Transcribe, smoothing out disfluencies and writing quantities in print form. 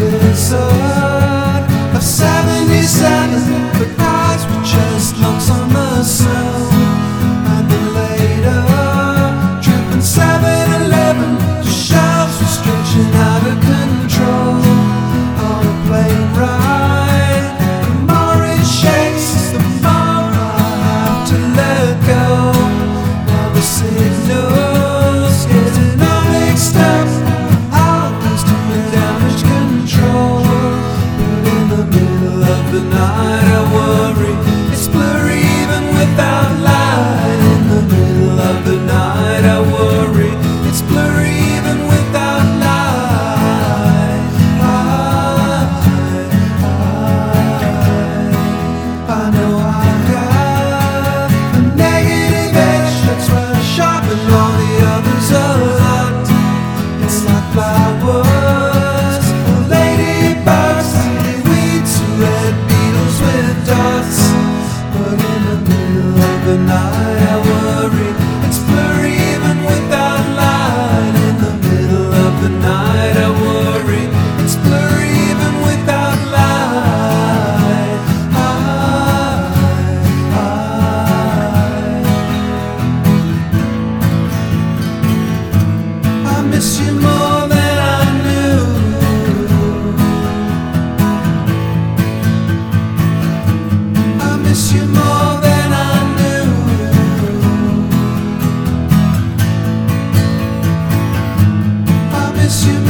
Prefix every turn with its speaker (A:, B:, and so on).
A: blizzard of 77, but eyes were just lumps on the snow. And then later, dripping 7-Eleven, shelves were stretching out of control. On a plane ride, the more it shakes, the more I have to let go. Now the signals getting all mixed up, always to the damage control. But in the middle of the night I worry, it's blurry even without light. In the middle of the night I worry, it's blurry even without light. I know I got a negative edge, that's why I sharpen all the others a lot. It's like flowers or ladybirds, weeds or red beetles with dots. But in the middle of the night I worry, it's blurry even without light. In the middle of the night I worry, it's blurry even without light. I miss you more than I knew. I miss you more than I knew. I miss you